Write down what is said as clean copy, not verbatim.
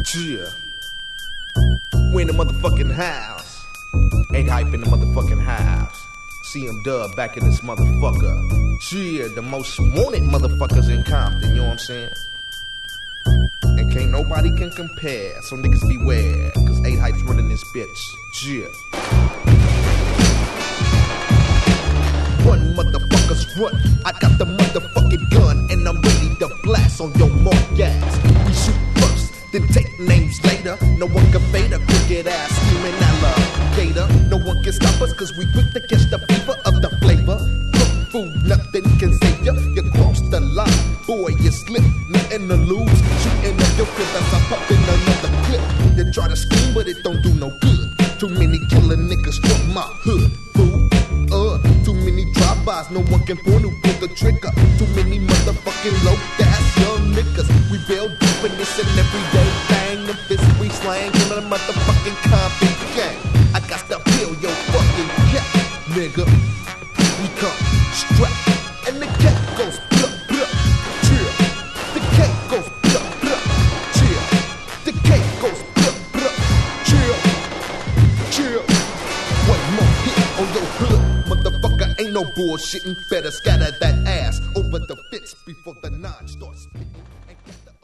Yeah. We in the motherfucking house. Ain't hype in the motherfucking house. CM Dub back in this motherfucker. Yeah, the most wanted motherfuckers in Compton, you know what I'm saying? And can't nobody can compare, so niggas beware, cause 8 Hype's running this bitch. Yeah. One motherfucker's front, I got the motherfucking gun, and I'm ready to blast on your more gas. We shoot first, then take names later. No one can fade a crooked ass scheming alligator. No one can stop us, cause we quick to catch the fever of the flavor. Cook food, nothing can save ya. You cross the line, boy, you slip, nothing to lose. Shooting up your crib as I pop in another clip. You try to scheme, but it don't do no good. Too many killer niggas from my hood, fool. Too many drive-bys, no one can pull the trigger. Too many motherfucking low-ass young niggas. We build deep in this and everyday thing. The fist we slang in the motherfucking Compton gang. I got to peel your fucking cat, nigga. We come strapped, and the cat goes blup blup. Chill. The cat goes blup blup. Chill. The cat goes blup blup. Chill. Chill. One more hit on your hood. Motherfucker, ain't no bullshitting. Better scatter that ass over the fence before the nine starts spitting.